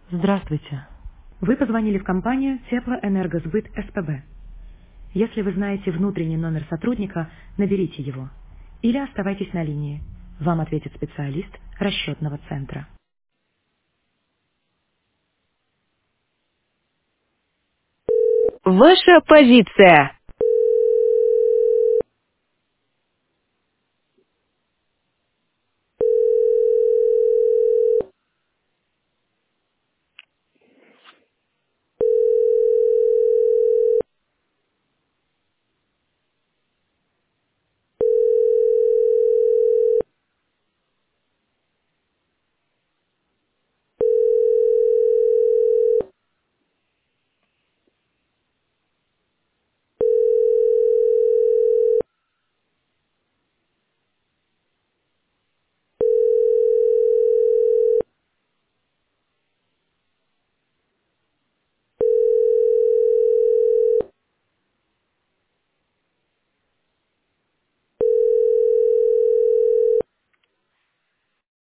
Здравствуйте. Вы позвонили в компанию Теплоэнергосбыт СПБ. Если вы знаете внутренний номер сотрудника, наберите его. Или оставайтесь на линии. Вам ответит специалист расчетного центра. Ваша позиция.